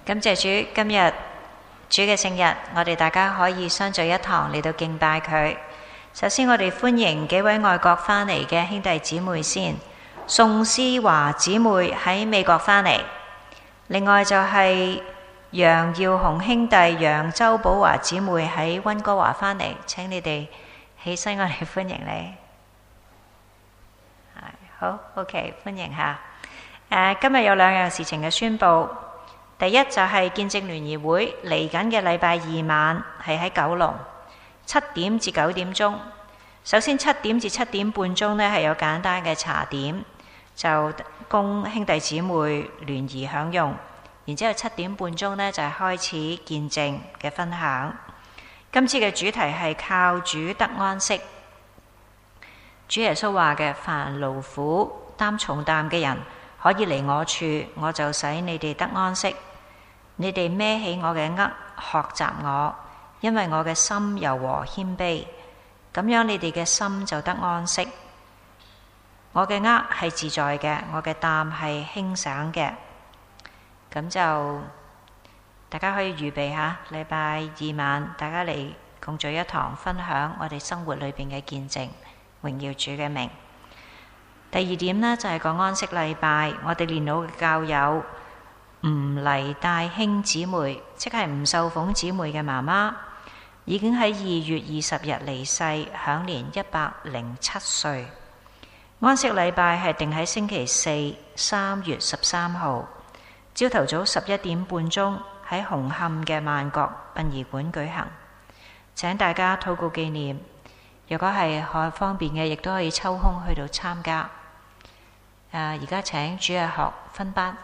感謝主，今日主嘅聖日，我哋大家可以相聚一堂嚟到敬拜佢。首先，我哋歡迎幾位外國翻嚟嘅兄弟姊妹先。宋思華姊妹喺美國翻嚟，另外就係楊耀雄兄弟、楊周寶華姊妹喺溫哥華翻嚟。請你哋起身，我哋歡迎你。好 OK， 歡迎下。今日有兩樣事情嘅宣佈。第一就係見證聯誼會嚟緊嘅禮拜二晚係喺九龍7點至9點鐘。首先7點至7點半鐘呢係有簡單嘅茶點，就供兄弟姊妹聯誼享用。然之後7點半鐘呢就係開始見證嘅分享。今次嘅主題係靠主得安息。主耶穌話嘅，凡勞苦擔重擔嘅人，可以嚟我處，我就使你哋得安息。你哋孭起我嘅軛，學習我，因為我嘅心柔和謙卑，咁樣你哋嘅心就得安息。我嘅軛係自在嘅，我嘅擔係輕省嘅。咁就大家可以預備下，禮拜二晚大家嚟共聚一堂，分享我哋生活裏邊嘅見證，榮耀主嘅名。第二點呢，就係講安息禮拜，我哋年老嘅教友吳黎大興姊妹，即係吳秀鳳姊妹嘅媽媽，已經喺2月20日離世，享年107歲。安息禮拜係定喺星期四3月13號，朝頭早11點半鐘喺紅磡嘅萬國殯儀館舉行。請大家禱告紀念，如果係可方便嘅，亦都可以抽空去到參加。而家請主日學分班。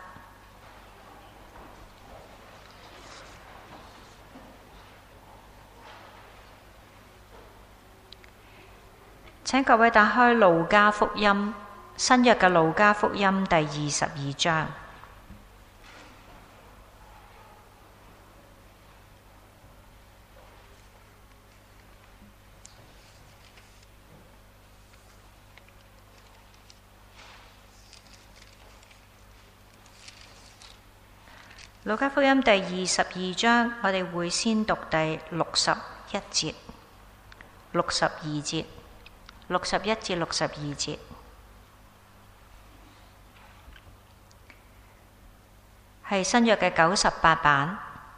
請各位打開路加福音，新約嘅路加福音第22章。路加福音第22章，我哋會先讀第61節、62節、61至62節。係新約嘅98版。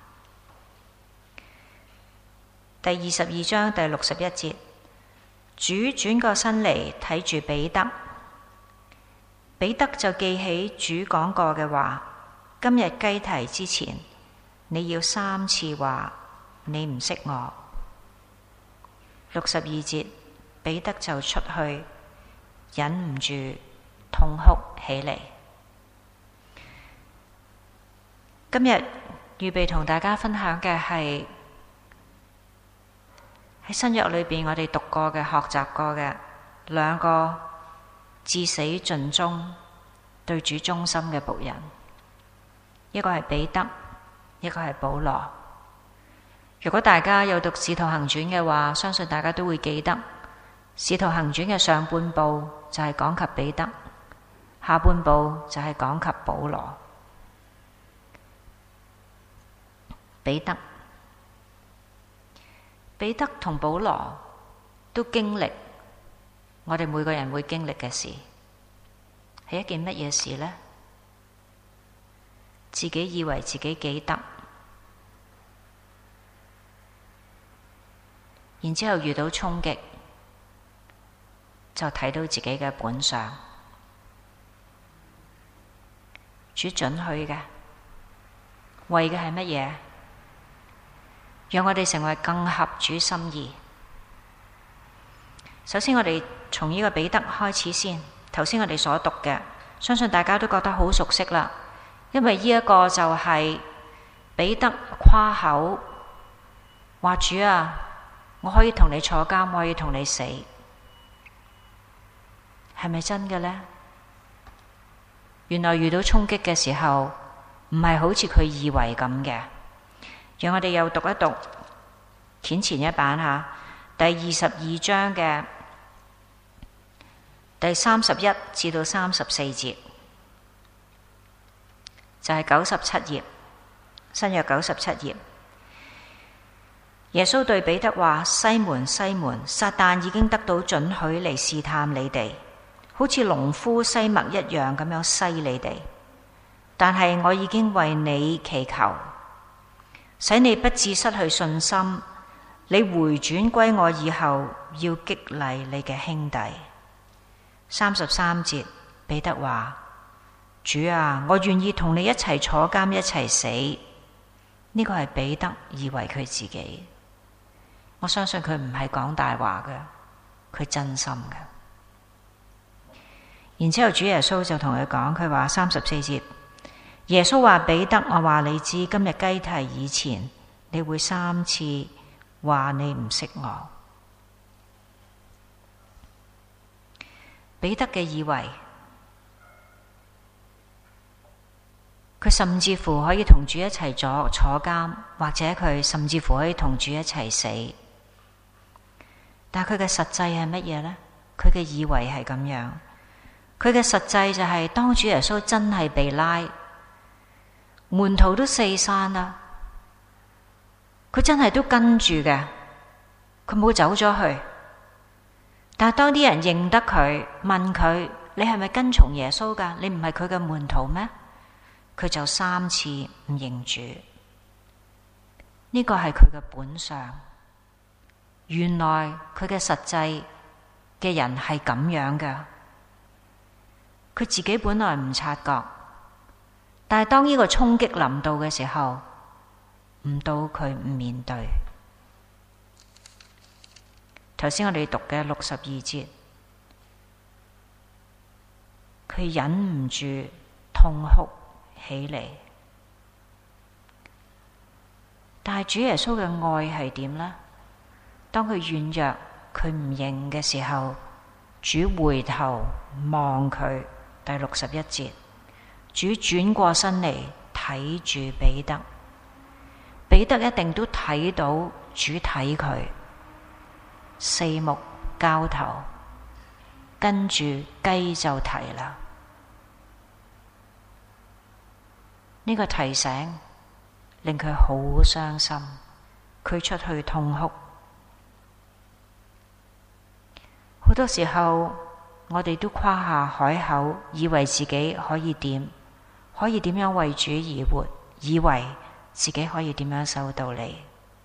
第22章第61節，主轉過身嚟睇住彼得，彼得就記起主講過嘅話。今日雞啼之前，你要3次話你唔識我。62節，彼得就出去，忍唔住痛哭起嚟。今日預備同大家分享嘅係喺新約裏邊我哋讀過嘅、學習過嘅兩個至死盡忠對主忠心嘅僕人。一個係彼得，一個係保羅。如果大家有讀《使徒行傳》嘅話，相信大家都會記得《使徒行傳》嘅上半部就係講及彼得，下半部就係講及保羅。彼得同保羅都經歷我哋每個人會經歷嘅事，係一件乜嘢事呢？自己以為自己記得，然之後遇到衝擊，就睇到自己嘅本相。主准許嘅，為嘅係乜嘢？讓我哋成為更合主心意。首先，我哋從呢個彼得開始先。頭先我哋所讀嘅，相信大家都覺得好熟悉啦。因為呢一個就係彼得誇口話：主啊，我可以同你坐監，我可以同你死，係咪真嘅呢？原來遇到衝擊嘅時候，唔係好似佢以為咁嘅。讓我哋又讀一讀卷前一版下第22章嘅第31至到34節。就係97頁， 新約97頁。耶穌對彼得話：西門，西門，撒旦已經得到准許嚟試探你哋，好似農夫篩麥一樣咁樣篩你哋。但係我已經為你祈求，使你不致失去信心。你回轉歸我以後，要激勵你嘅兄弟。33節，彼得話：主啊，我願意同你一齊坐監，一齊死。呢個係彼得以為佢自己。我相信佢唔係講大話嘅，佢真心嘅。然之後主耶穌就同佢講，佢話34節，耶穌話彼得，我話你知，今日雞啼以前，你會3次話你唔識我。彼得嘅以為，佢甚至乎可以同主一齊坐監，或者佢甚至乎可以同主一齊死。但係佢嘅實際係乜嘢呢？佢嘅以為係咁樣，佢嘅實際就係當主耶穌真係被拉，門徒都四散啦，佢真係都跟住嘅，佢冇走咗去。但係當啲人認得佢，問佢：你係咪跟從耶穌噶？你唔係佢嘅門徒咩？佢就3次唔認主。呢個係佢嘅本相。原來佢嘅實際嘅人係咁樣嘅，佢自己本來唔察覺，但係當呢個衝擊臨到嘅時候，唔到佢唔面對。頭先我哋讀嘅62節，佢忍唔住痛哭起嚟。但係主耶穌嘅愛係點呢？當佢軟弱，佢唔認嘅時候，主回頭望佢。第61節，主轉過身嚟睇住彼得，彼得一定都睇到主睇佢，四目交投，跟住雞就啼啦。呢個提醒令佢好傷心，佢出去痛哭。好多時候，我哋都誇下海口，以為自己可以點樣為主而活，以為自己可以點樣受到你。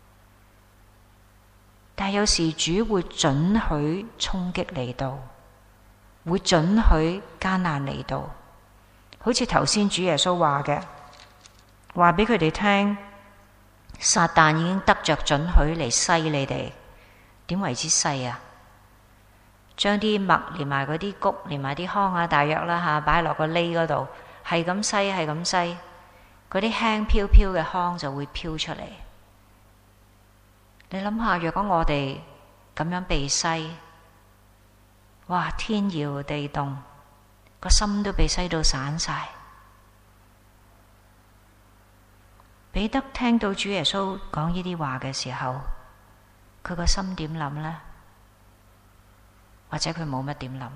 但有時主會准許衝擊嚟到，會准許艱難嚟到，好似頭先主耶穌話嘅，話俾佢哋聽，撒旦已經得着准許嚟篩你哋。點為之篩啊？將啲麥連埋嗰啲穀連埋啲糠啊，大約啦吓，擺落個籬嗰度，係咁篩，係咁篩，嗰啲輕飄飄嘅糠就會飄出嚟。你諗下，若果我哋咁樣被篩，哇，天搖地動，個心都被篩到散晒。彼得聽到主耶穌講呢啲話嘅時候，佢個心點諗呢？或者佢冇乜點諗，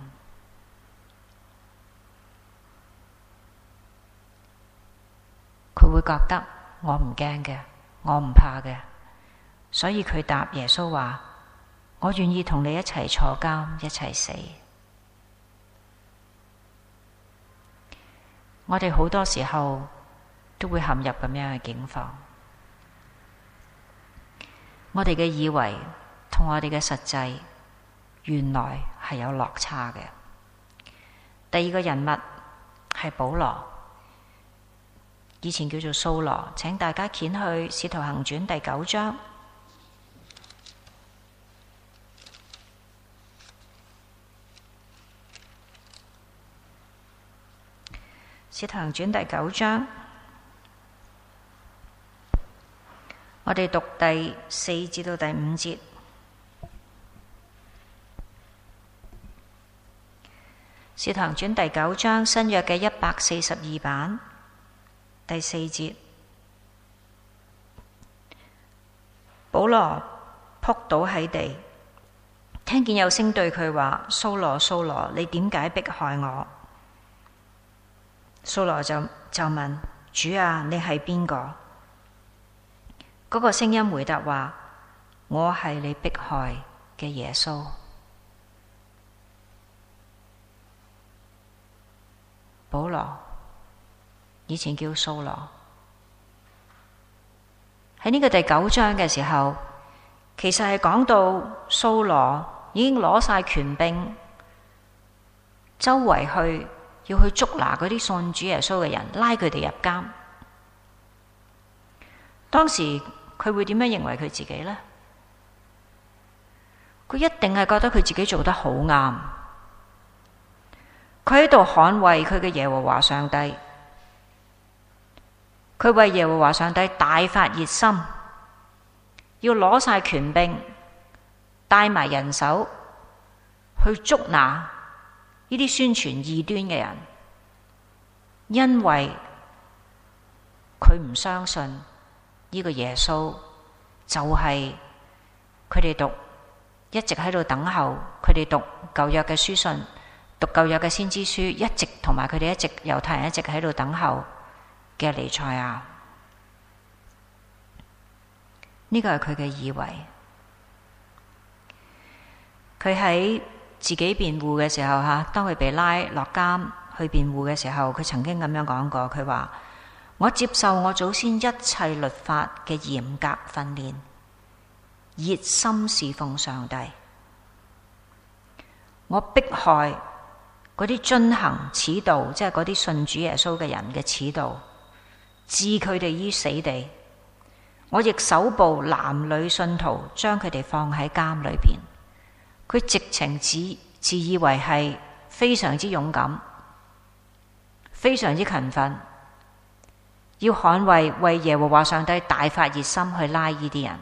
佢會覺得我唔驚嘅，我唔怕嘅，所以佢答耶穌話：我願意同你一齊坐監，一齊死。我哋好多時候都會陷入咁樣嘅境況，我哋嘅以為同我哋嘅實際原來係有落差嘅。第二個人物係保羅，以前叫做掃羅，請大家掀去《使徒行傳》第9章。《使徒行傳》第9章，我哋讀第4至到第5節。《使徒行傳》第9章，新約嘅142版，第4節，保羅仆倒喺地，聽見有聲對佢話：掃羅，掃羅，你點解迫害我？掃羅就問：主啊，你係邊個？ 嗰個聲音回答話：我係你迫害嘅耶穌。保羅以前叫掃羅，喺呢個第9章嘅時候，其實係講到掃羅已經攞晒權柄，周圍要去捉拿嗰啲信主耶穌嘅人，拉佢哋入監。當時佢會點樣認為佢自己呢？佢一定係覺得佢自己做得好啱。佢喺度捍衛佢嘅耶和華上帝，佢為耶和華上帝大發熱心，要攞晒權柄，帶埋人手去捉拿呢啲宣傳異端嘅人，因為佢唔相信呢個耶穌就係佢哋一直喺度等候，佢哋讀舊約嘅書信，讀舊約嘅先知書，一直同埋佢哋猶太人一直喺度等候嘅彌賽亞。呢個係佢嘅以為。佢喺自己辯護嘅時候，當佢被拉落監去辯護嘅時候，佢曾經咁樣講過，佢話：我接受我祖先一切律法嘅嚴格訓練，熱心侍奉上帝。我迫害嗰啲遵行此道，即係嗰啲信主耶穌嘅人嘅此道，置佢哋於死地。我亦搜捕男女信徒，將佢哋放喺監裏邊。佢直情自以為係非常之勇敢，非常之勤奮，要捍衛為耶和華上帝大發熱心去拉呢啲人。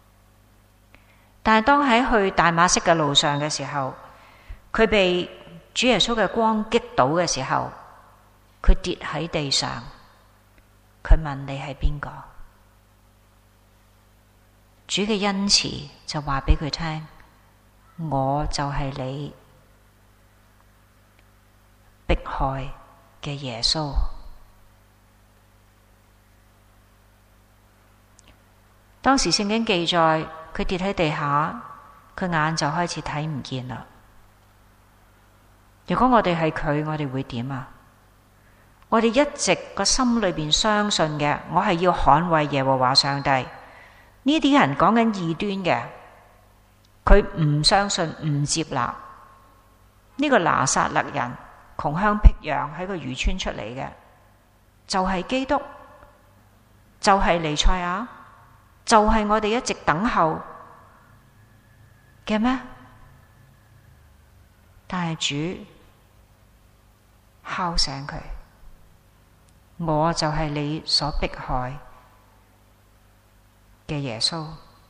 但係當喺去大馬色嘅路上嘅時候，佢被主耶穌嘅光擊倒嘅時候，佢跌喺地上，佢問：你係邊個？主嘅恩慈就話俾佢聽：我就係你迫害嘅耶穌。當時聖經記載，佢跌喺地下，佢眼就開始睇唔見啦。如果我哋係佢，我哋會點啊？我哋一直個心裏邊相信嘅，我係要捍衛耶和華上帝。呢啲人講緊異端嘅，佢唔相信，唔接納呢個拿撒勒人窮鄉僻壤喺個漁村出嚟嘅，就係基督，就係彌賽亞，就係我哋一直等候嘅咩？但係主敲醒佢，我就係你所迫害嘅耶穌。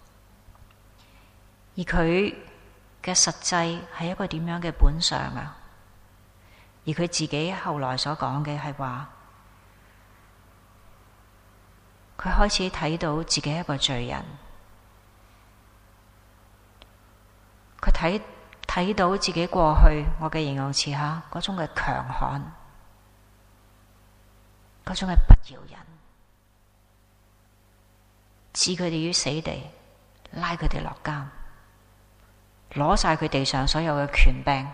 而佢嘅實際係一個點樣嘅本相啊？而佢自己後來所講嘅係話，佢開始睇到自己係一個罪人，佢睇到自己過去，我嘅形容詞下嗰種嘅強悍，嗰種嘅不饒人，置佢哋於死地，拉佢哋落監，攞晒佢地上所有嘅權柄，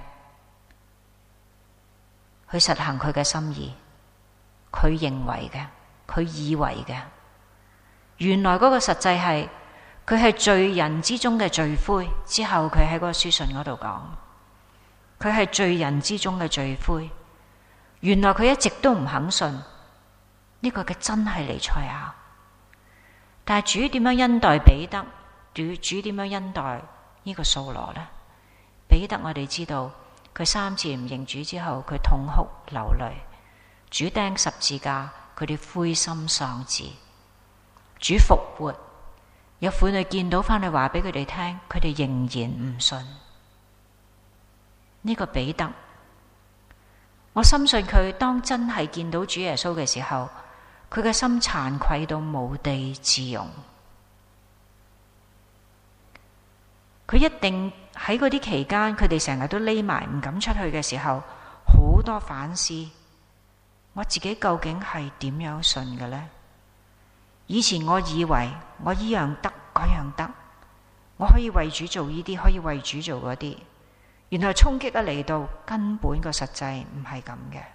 去實行佢嘅心意，佢認為嘅，佢以為嘅，原來嗰個實際係佢係罪人之中嘅罪魁。之後佢喺嗰個書信嗰度講，佢係罪人之中嘅罪魁。原來佢一直都唔肯信呢個嘅真係彌賽亞。但係主點樣恩待彼得？主點樣恩待呢個掃羅呢？彼得我哋知道，佢3次唔認主之後，佢痛哭流淚。主釘十字架，佢哋灰心喪志。主復活，有婦女見到翻去話俾佢哋聽，佢哋仍然唔信。呢個彼得，我深信佢當真係見到主耶穌嘅時候，佢嘅心慚愧到無地自容。佢一定喺嗰啲期間，佢哋成日都匿埋唔敢出去嘅時候，好多反思，我自己究竟係點樣信嘅呢？ 以前我以為我依樣得嗰樣得，我可以為主做呢啲，可以為主做嗰啲。原來衝擊一嚟到，根本個實際唔係咁嘅。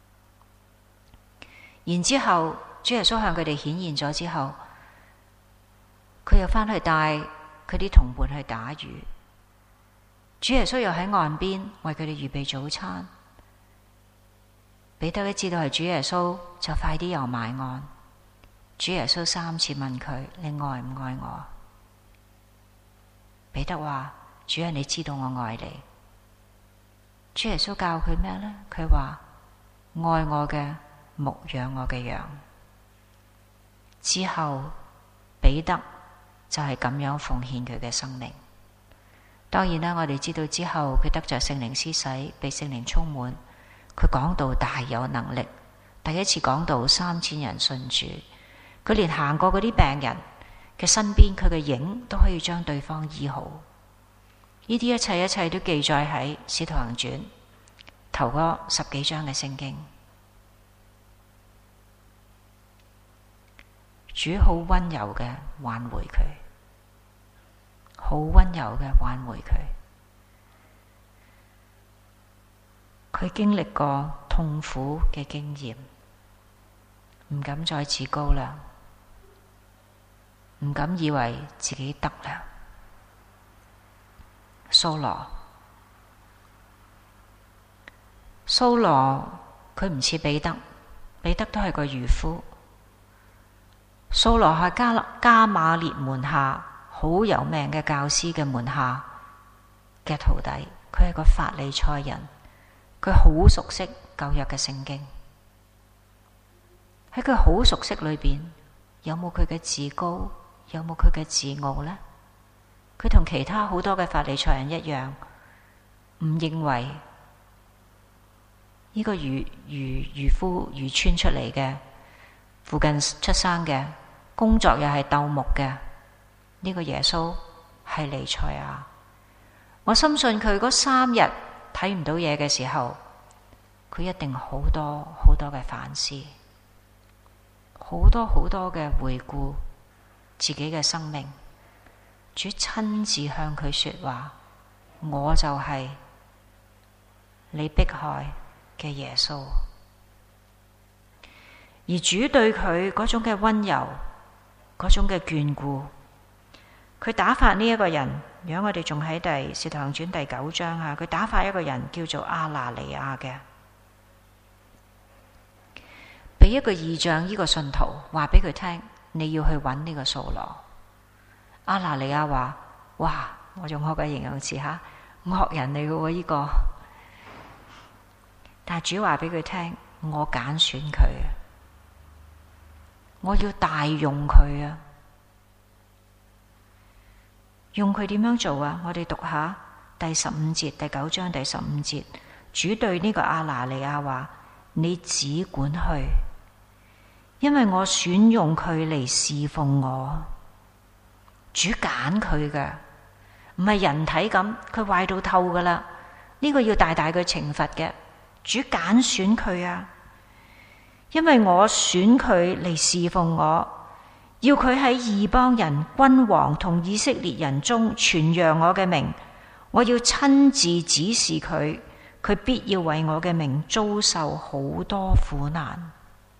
然之後主耶穌向佢哋顯現咗之後，佢又翻去帶佢啲同伴去打魚。主耶穌又喺岸邊為佢哋預備早餐。彼得一知道係主耶穌，就快啲游埋岸。主耶穌3次問佢：你愛唔愛我？彼得話：主啊，你知道我愛你。主耶穌教佢咩呢？佢話：愛我嘅牧養我嘅羊。之後彼得就係咁樣奉獻佢嘅生命。當然啦，我哋知道之後佢得着聖靈施洗，被聖靈充滿，佢講道大有能力。第一次講道3000人信主，佢連行過嗰啲病人嘅身邊，佢嘅影都可以將對方醫好。呢啲一切都記載喺《使徒行傳》頭嗰10幾章嘅聖經。主好溫柔嘅挽回佢，好溫柔嘅挽回佢。佢經歷過痛苦嘅經驗，唔敢再自高啦，唔敢以為自己得啦。掃羅佢唔似彼得，彼得都係個漁夫。掃羅係加瑪列門下好有名嘅教師嘅門下嘅徒弟，佢係個法利賽人，佢好熟悉舊約嘅聖經。喺佢好熟悉裏邊，有冇佢嘅自高？有冇佢嘅自傲呢？佢同其他好多嘅法利賽人一樣，唔認為呢個漁夫漁村出嚟嘅，附近出生嘅，工作又係鬥木嘅，呢個耶穌係彌賽亞。我深信佢嗰3日睇唔到嘢嘅時候，佢一定好多好多嘅反思，好多好多嘅回顧自己嘅生命。主親自向佢說話：我就係你迫害嘅耶穌。而主對佢嗰種嘅溫柔，嗰種嘅眷顧，佢打發呢一個人，如果我哋仲喺《使徒行傳》第9章啊，佢打發一個人叫做亞拿尼亞嘅，俾一個異象，呢個信徒話俾佢聽，你要去揾呢個掃羅。亞拿尼亞話：哇！我用我嘅形容詞吓，惡人嚟嘅喎呢個。但係主話俾佢聽，我揀選佢啊，我要大用佢啊。用佢點樣做啊？我哋讀下第15節，第9章第15節，主對呢個亞拿尼亞話：你只管去，因為我選用佢嚟侍奉我。主揀佢㗎，唔係人體咁，佢壞到透㗎喇。呢個要大大嘅懲罰嘅。主揀選佢啊，因為我選佢嚟侍奉我，要佢喺異邦人、君王同以色列人中傳揚我嘅名。我要親自指示佢，佢必要為我嘅名遭受好多苦難。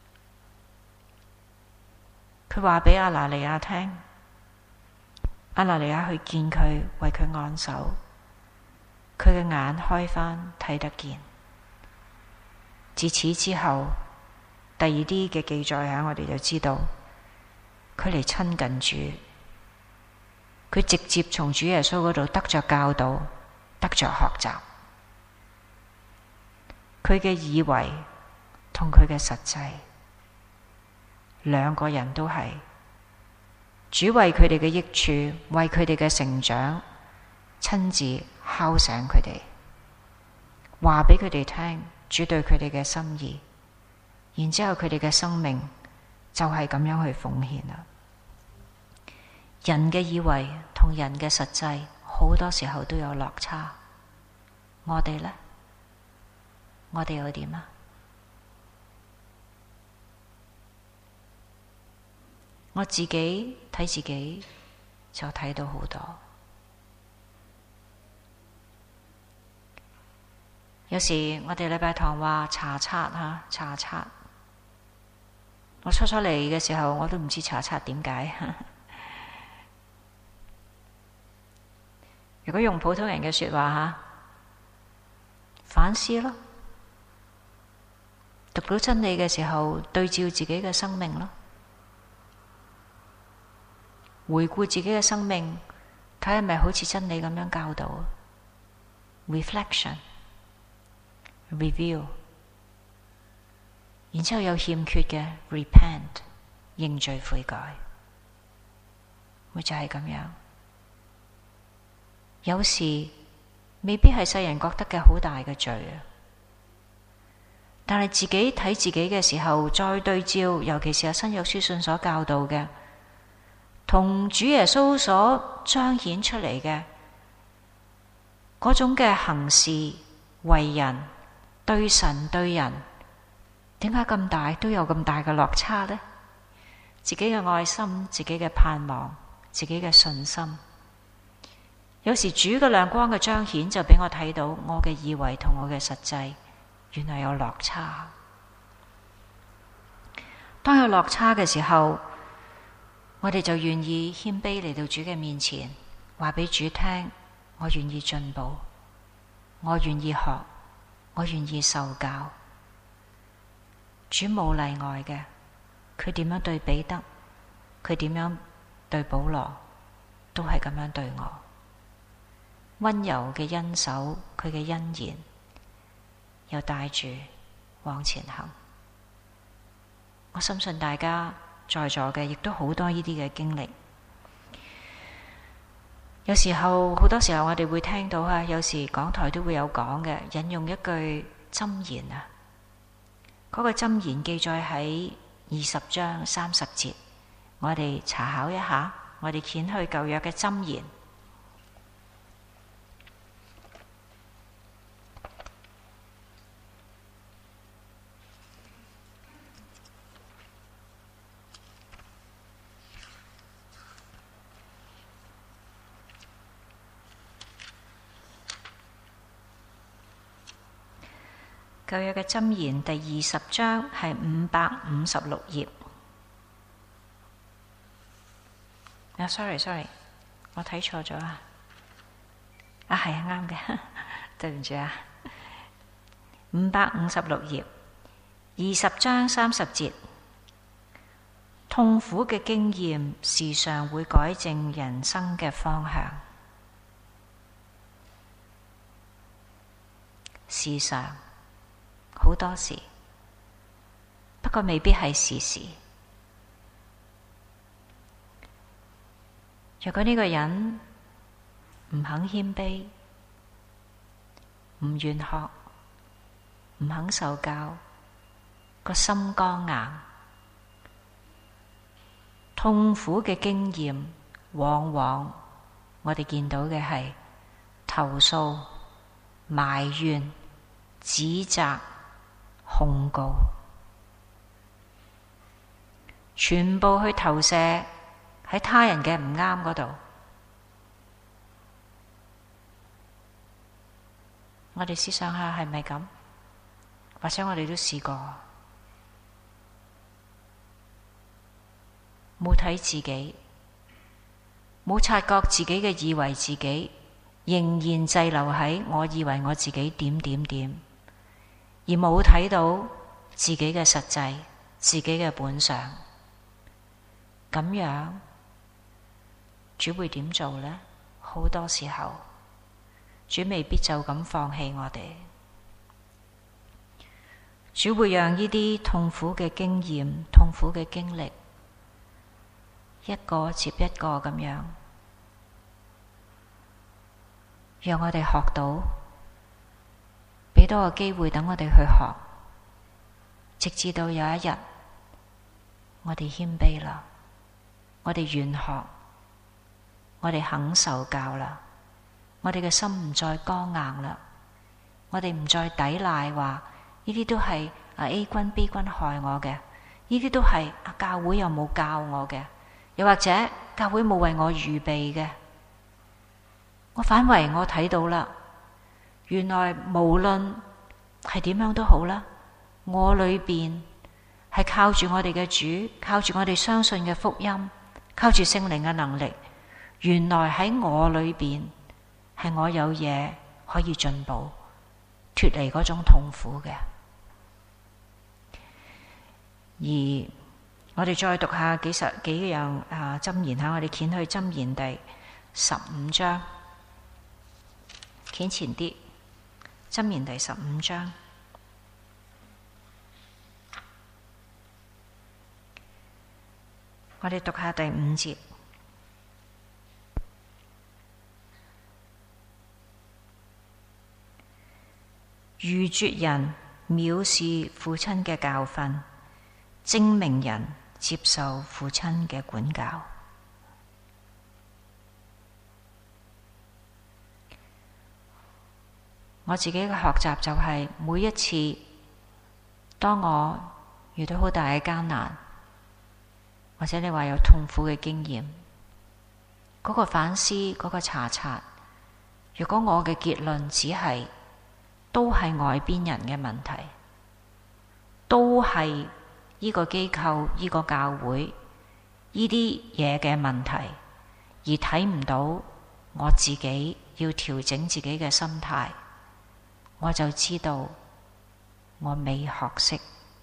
佢話俾亞拿尼亞聽。亞拿尼亞去見佢，為佢按手，佢嘅眼開返，睇得見。自此之後，第二啲嘅記載下，我哋就知道佢嚟親近主，佢直接從主耶穌嗰度得着教導，得着學習。佢嘅以為同佢嘅實際，兩個人都係。主為佢哋嘅益處，為佢哋嘅成長，親自敲醒佢哋，話俾佢哋聽主對佢哋嘅心意，然之後佢哋嘅生命就係咁樣去奉獻啦。人嘅以為同人嘅實際，好多時候都有落差。我哋呢？我哋又點啊？ 我自己睇自己就睇到好多。有時我哋禮拜堂話查冊查冊，我初嚟嘅時候我都唔知查冊點解。如果用普通人嘅說話反思咯，讀到真理嘅時候對照自己嘅生命咯，回顧自己嘅生命，睇係咪好似真理咁樣教導。 Reflection Review， 然之後有欠缺嘅 Repent， 認罪悔改，咪就係咁樣。有時未必係世人覺得嘅好大嘅罪啊，但係自己睇自己嘅時候再對照，尤其是新約書信所教導嘅，同主耶穌所彰顯出嚟嘅嗰種嘅行事為人，對神對人，點解咁大都有咁大嘅落差呢？自己嘅愛心，自己嘅盼望，自己嘅信心，有時主嘅亮光嘅彰顯就俾我睇到我嘅以為同我嘅實際原來有落差。當有落差嘅時候，我哋就願意謙卑嚟到主嘅面前，話俾主聽，我願意進步，我願意學，我願意受教。主冇例外嘅，佢點樣對彼得，佢點樣對保羅，都係咁樣對我。溫柔嘅恩手，佢嘅恩言，又帶住往前行。我深信大家在座嘅亦都好多呢啲嘅經歷。有時候，好多時候我哋會聽到有時講台都會有講嘅，引用一句箴言啊。嗰個箴言記載喺20章30節，我哋查考一下，我哋掀去舊約嘅箴言。舊約嘅箴言第20章係556頁。sorry， 我睇錯咗啊！係啱嘅，對唔住啊。556頁，20章30節，痛苦嘅經驗時常會改正人生嘅方向。時常。好多時，不過未必係時時。若果呢個人唔肯謙卑，唔願學，唔肯受教，個心剛硬，痛苦嘅經驗，往往我哋見到嘅係投訴、埋怨、指責、控告，全部去投射喺他人嘅唔啱嗰度。我哋思想下係咪咁？或者我哋都試過，冇睇自己，冇察覺自己嘅以為自己，仍然滯留喺我以為我自己點點點。而冇睇到自己嘅實際，自己嘅本相，咁樣主會點做呢？好多時候，主未必就咁放棄我哋，主會讓呢啲痛苦嘅經驗、痛苦嘅經歷，一個接一個咁樣，讓我哋學到。俾多個機會等我哋去學，直至到有一日，我哋謙卑啦，我哋願學，我哋肯受教啦，我哋嘅心唔再剛硬啦，我哋唔再抵賴話呢啲都係A 君 B 君害我嘅，呢啲都係教會又冇教我嘅， 又或者教會冇為我預備嘅，我反為我睇到啦，原來無論係點樣都好啦，我裏邊係靠住我哋嘅主，靠住我哋相信嘅福音，靠住聖靈嘅能力，原來喺我裏邊係我有嘢可以進步，脫離嗰種痛苦嘅。而我哋再讀下幾樣箴言吓，我哋掀去箴言第15章，掀前啲，箴言第15章，我哋讀下第5節。愚拙人藐視父親嘅教訓，精明人接受父親嘅管教。我自己嘅學習就係每一次當我遇到好大嘅艱難，或者你話有痛苦嘅經驗，嗰個反思，嗰個查察，如果我嘅結論只係都係外邊人嘅問題，都係呢個機構、呢個教會呢啲嘢嘅問題，而睇唔到我自己要調整自己嘅心態，我就知道我未學識。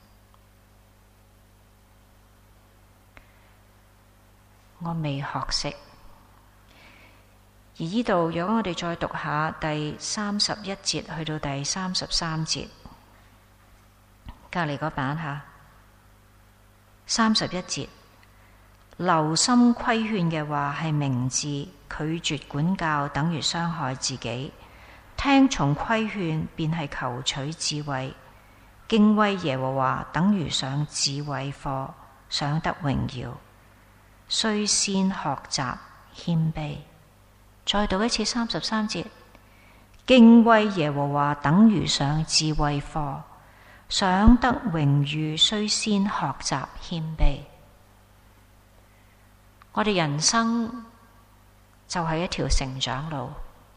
我未學識。而呢度，如果我哋再讀下第31節去到第33節，隔離嗰版下31節，留心規勸嘅話係明智，拒絕管教等於傷害自己。聽從規勸便係求取智慧，敬畏耶和華等於上智慧課，上得榮耀。須先學習謙卑。再讀一次33節，敬畏耶和華等於上智慧課，想得榮譽須先學習謙卑。我哋人生就係一條成長路，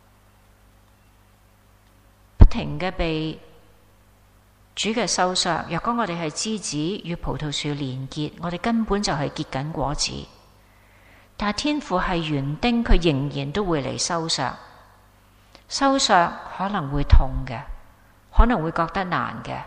不停嘅被主嘅收削。若果我哋係枝子與葡萄樹連結，我哋根本就係結緊果子。但係天父係園丁，佢仍然都會嚟收削。收削可能會痛嘅，可能會覺得難嘅。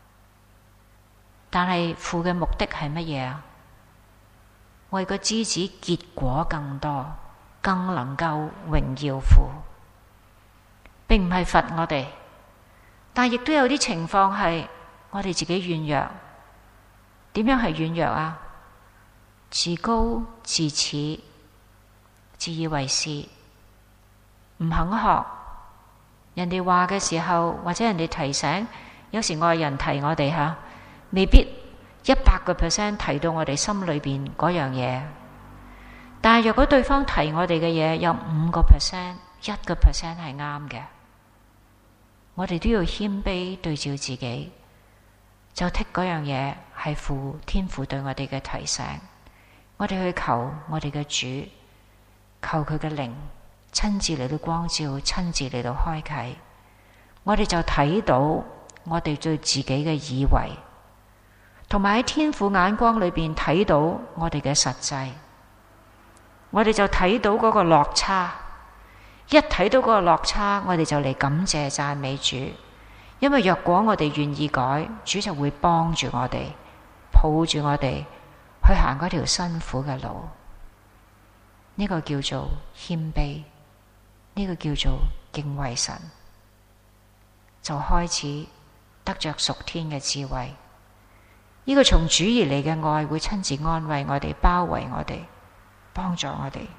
但係父嘅目的係乜嘢啊？為個枝子結果更多，更能夠榮耀父，並唔係罰我哋。但係亦都有啲情況係我哋自己軟弱。點樣係軟弱啊？自高自恃，自以為是，唔肯學。人哋話嘅時候，或者人哋提醒，有時外人提我哋吓，未必100% 提到我哋心裏邊嗰樣嘢。但係若果對方提我哋嘅嘢有5%、1% 係啱嘅，我哋都要謙卑對照自己，就剔嗰樣嘢係天父對我哋嘅提醒。我哋去求我哋嘅主，求佢嘅靈親自嚟到光照，親自嚟到開啟，我哋就睇到我哋對自己嘅以為，同埋喺天父眼光裏邊睇到我哋嘅實際，我哋就睇到嗰個落差。一睇到嗰個落差，我哋就嚟感謝讚美主，因為若果我哋願意改，主就會幫住我哋，抱住我哋去行嗰條辛苦嘅路。呢個叫做謙卑，呢個叫做敬畏神，就開始得着屬天嘅智慧。呢個從主而嚟嘅愛會親自安慰我哋，包圍我哋，幫助我哋。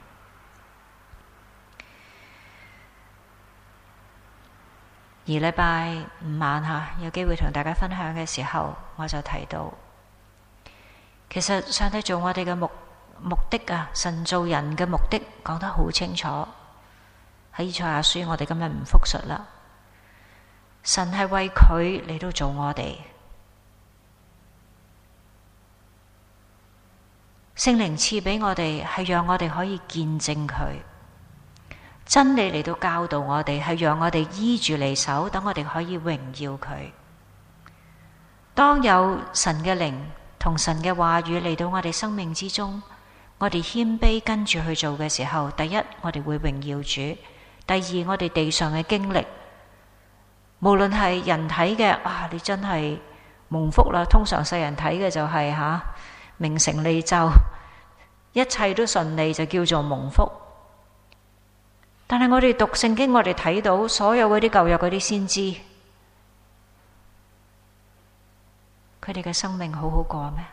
而禮拜5晚有機會同大家分享嘅時候，我就提到，其實上帝做我哋嘅目的啊，神造人嘅目的講得好清楚。喺以賽亞書，我哋今日唔複述啦。神係為佢嚟到做我哋， 聖靈賜俾我哋係讓我哋可以見證佢，真理嚟到教導我哋，係讓我哋依住嚟守，等我哋可以榮耀佢。當有神嘅靈同神嘅話語嚟到我哋生命之中，我哋謙卑跟住去做嘅時候，第一，我哋會榮耀主；第二，我哋地上嘅經歷，無論係人睇嘅，你真係蒙福啦。通常世人睇嘅就係名成利就，一切都順利，就叫做蒙福。但係我哋讀聖經，我哋睇到所有嗰啲舊約嗰啲先知，佢哋嘅生命好好過咩？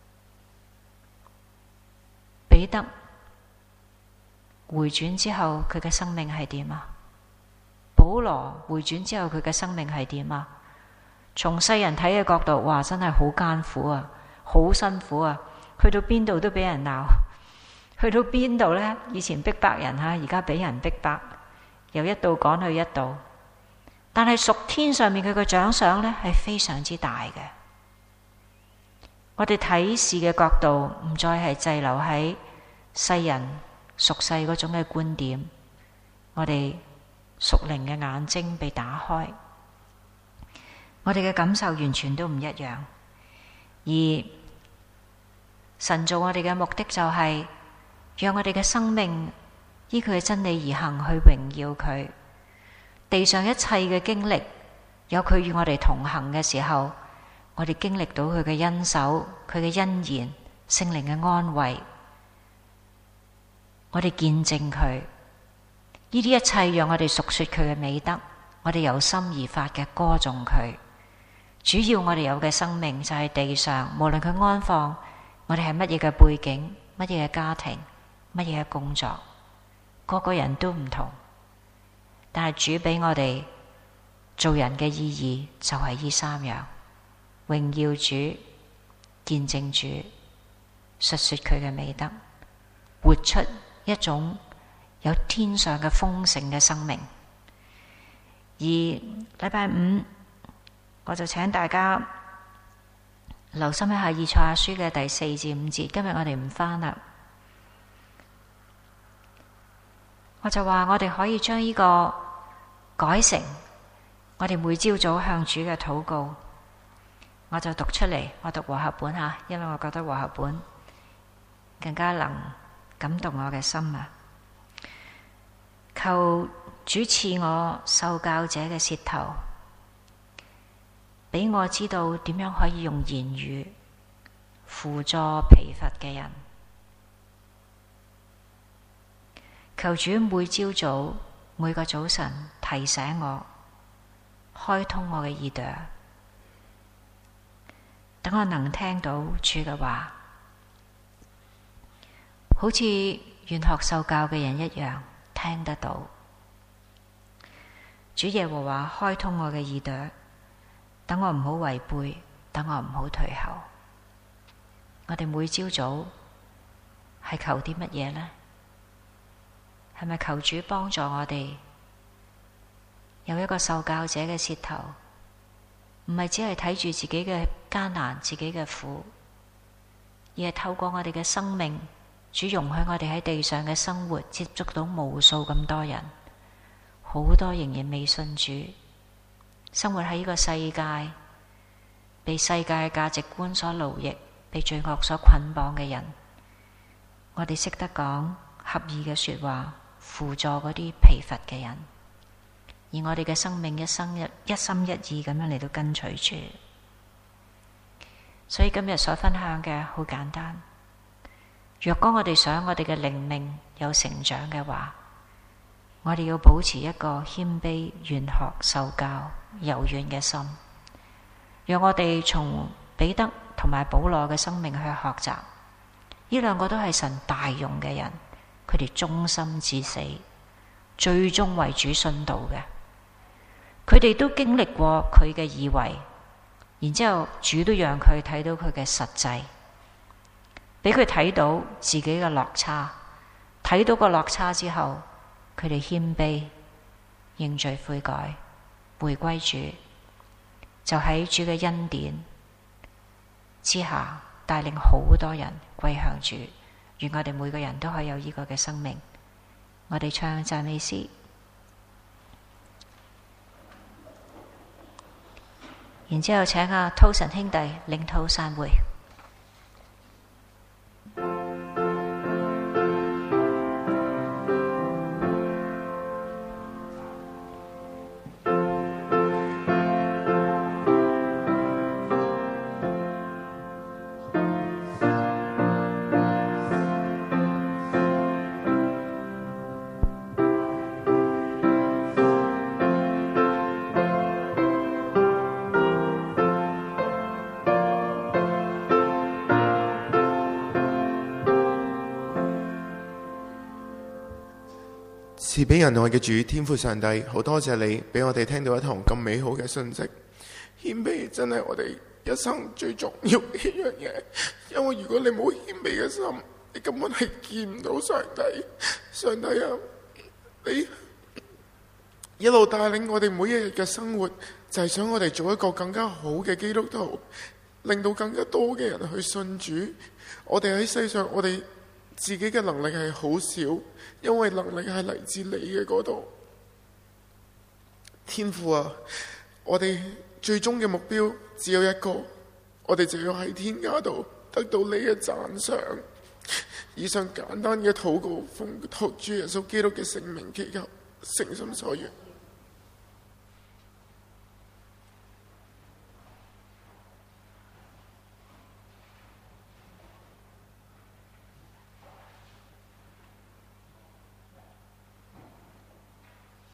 彼得回轉之後，佢嘅生命係點啊？保羅回轉之後，佢嘅生命係點啊？從世人睇嘅角度，哇，真係好艱苦啊，好辛苦啊！去到邊度都俾人鬧，去到邊度呢？以前逼迫人而家俾人逼迫，由一度趕去一度。但係屬天上面佢嘅獎賞呢，係非常之大嘅。我哋睇事嘅角度唔再係滯留喺世人俗世嗰種嘅觀點，我哋屬靈嘅眼睛被打開，我哋嘅感受完全都唔一樣。而神造我哋嘅目的就係讓我哋嘅生命依佢嘅真理而行，去榮耀佢。地上一切嘅經歷，有佢與我哋同行嘅時候，我哋經歷到佢嘅恩手，佢嘅恩言，聖靈嘅安慰，我哋見證佢。呢啲一切讓我哋述說佢嘅美德，我哋由心而發嘅歌頌佢。主要我哋有嘅生命就係地上，無論佢安放，我哋係乜嘢嘅背景，乜嘢嘅家庭，乜嘢嘅工作，個個人都唔同。但係主俾我哋做人嘅意義就係呢三樣：榮耀主、見證主、述說佢嘅美德，活出一種有天上嘅豐盛嘅生命。而禮拜五我就請大家留心一下以賽亞書嘅第4至5節。今日我哋唔返啦，我就話我哋可以將呢個改成我哋每朝早向主嘅禱告。我就讀出嚟，我讀和合本吓，因為我覺得和合本更加能感動我嘅心啊！求主賜我受教者嘅舌頭，俾我知道點樣可以用言語輔助疲乏嘅人。求主每朝早每個早晨提醒我，開通我嘅耳朵，等我能聽到主嘅話，好似願學受教嘅人一樣聽得到。主耶和華開通我嘅耳朵，等我唔好違背，等我唔好退後。我哋每朝早係求啲乜嘢呢？係咪求主幫助我哋有一個受教者嘅舌頭，唔係只係睇住自己嘅艱難、自己嘅苦，而係透過我哋嘅生命，主容許我哋喺地上嘅生活接觸到無數咁多人，好多仍然未信主，生活喺呢個世界，被世界嘅價值觀所奴役，被罪惡所捆綁嘅人，我哋識得講合意嘅說話，輔助嗰啲疲乏嘅人，而我哋嘅生命一心一意咁樣嚟到跟隨主。所以今日所分享嘅好簡單，若果我哋想我哋嘅靈命有成長嘅話，我哋要保持一個謙卑、願學受教、柔軟嘅心，讓我哋從彼得同埋保羅嘅生命去學習。呢兩個都係神大用嘅人，佢哋忠心至死，最終為主殉道嘅。佢哋都經歷過佢嘅以為，然之後主都讓佢睇到佢嘅實際，俾佢睇到自己嘅落差。睇到個落差之後，佢哋謙卑認罪悔改，回歸主，就喺主嘅恩典之下帶領好多人歸向主。願我哋每個人都可以有呢個嘅生命。我哋唱讚美詩，然之後請阿濤神兄弟領禱散會。 賜俾人愛嘅主天父上帝，好多謝你俾我哋聽到一堂咁美好嘅信息。謙卑真係我哋一生最重要嘅一樣嘢，因為如果你冇謙卑嘅心，你根本係見唔到上帝。上帝啊，你一路帶領我哋每一日嘅生活，就係想我哋做一個更加好嘅基督徒，令到更加多嘅人去信主。我哋喺世上，我哋自己嘅能力係好少，因為能力係嚟自你嘅嗰度。天父啊，我哋最終嘅目標只有一個，我哋就要喺天家度得到你嘅讚賞。以上簡單嘅禱告，奉主耶穌基督嘅聖名祈求，誠心所願。